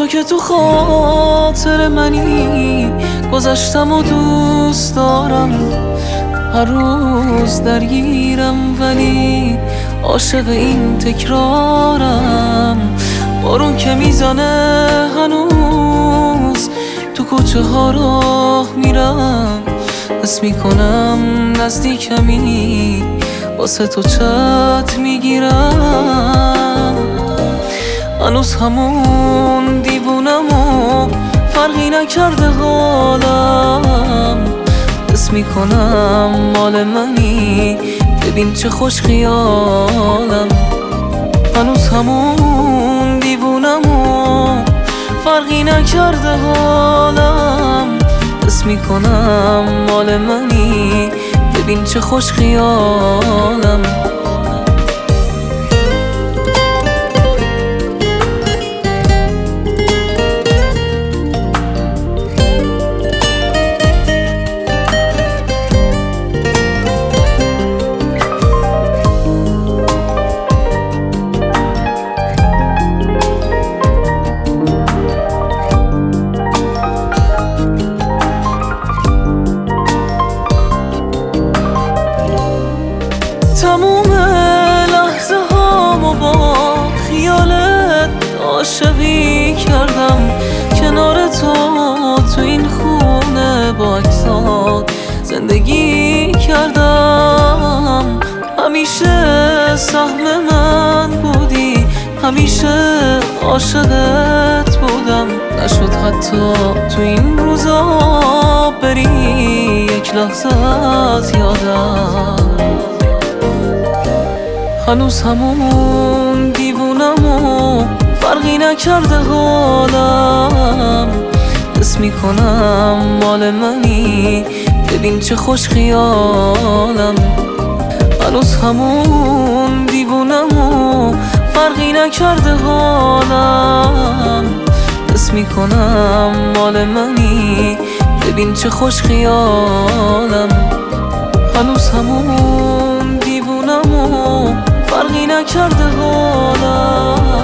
که تو خاطر منی، گذشتم و دوست دارم، هر روز درگیرم ولی عاشق این تکرارم. بارون که میزنه هنوز تو کوچه ها راه میرم، حس میکنم نزدیکمی، واسه تو چت میگیرم. هنوز همون دیوونم و فرقی نکرده حالم، حس میکنم مال منی، ببین چه خوش خیالم. هنوز همون دیوونم و فرقی نکرده حالم، حس میکنم مال منی، ببین چه خوش خیالم. تموم لحظه هامو با خیالت عاشقی کردم، کنار تو این خونه با عکسات زندگی کردم. همیشه سهم من بودی، همیشه عاشقت بودم، نشد حتی تو این روزا بری یک لحظه از یادم. هنوز همون دیوونم و فرقی نکرده حالم، حس میکنم مال منی، ببین چه خوش خیالم. هنوز همون دیوونم و فرقی نکرده حالم، حس میکنم مال منی، ببین چه خوش خیالم. هنوز همون دیوونم و فرقی نکرده حالم،